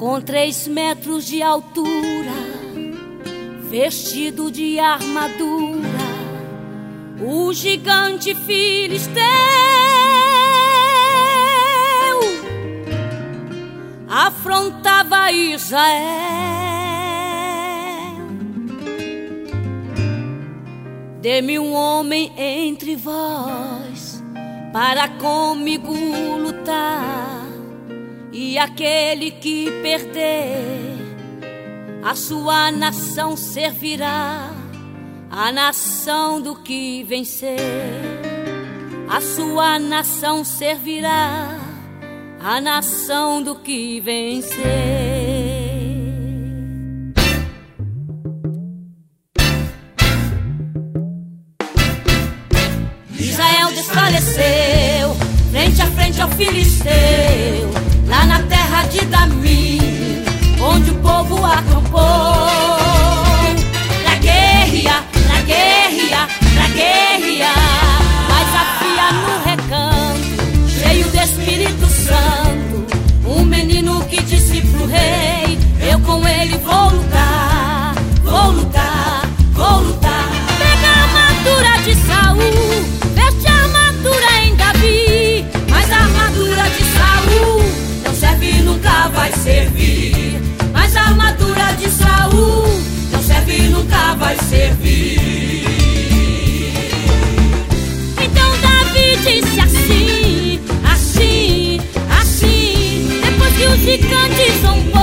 com 3 metros de altura, vestido de armadura, o gigante filisteu afrontava Israel. Dê-me um homem entre vós para comigo lutar, e aquele que perder, a sua nação servirá, a nação do que vencer. A sua nação servirá, a nação do que vencer. Israel desfaleceu frente a frente ao filisteu, lá na terra de Dami, onde o povo acampou. Pra guerrear, pra guerrear, pra guerrear, mas havia no recanto, cheio do Espírito Santo, um menino que disse pro rei: eu com ele vou lutar, vou lutar, vou lutar. Pega a armadura de Saul, veste a armadura em Davi, mas a armadura de Saul não serve e nunca vai servir. Mas a armadura de Saul não serve e nunca vai servir. Então Davi disse assim, assim, assim, depois que o gigante zombou.